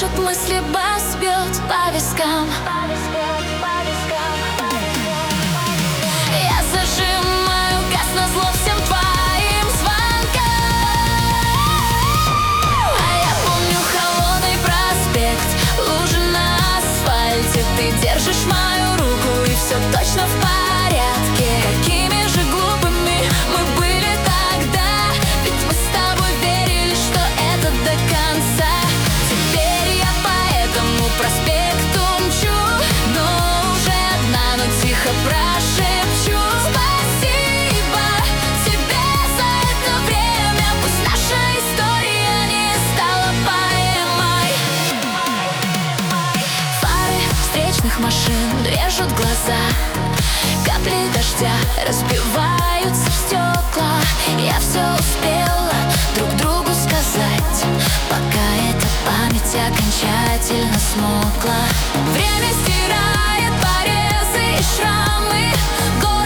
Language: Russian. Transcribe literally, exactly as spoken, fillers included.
душат мысли, бас бьет по вискам. Я зажимаю газ назло всем твоим звонкам. А я помню холодный проспект, лужи на асфальте. Ты держишь мою руку, и все точно в порядке. Какими же глупыми мы были тогда, ведь мы с тобой верили, что это до конца. Теперь я по этому проспекту мчу, но уже одна, но тихо прошепчу: спасибо тебе за это время, пусть наша история не стала поэмой. Фары встречных машин режут глаза, капли дождя разбиваются в стекла. Я все успела друг другу сказать, пока эта память окончательно смолкла. Время стирает порезы и шрамы,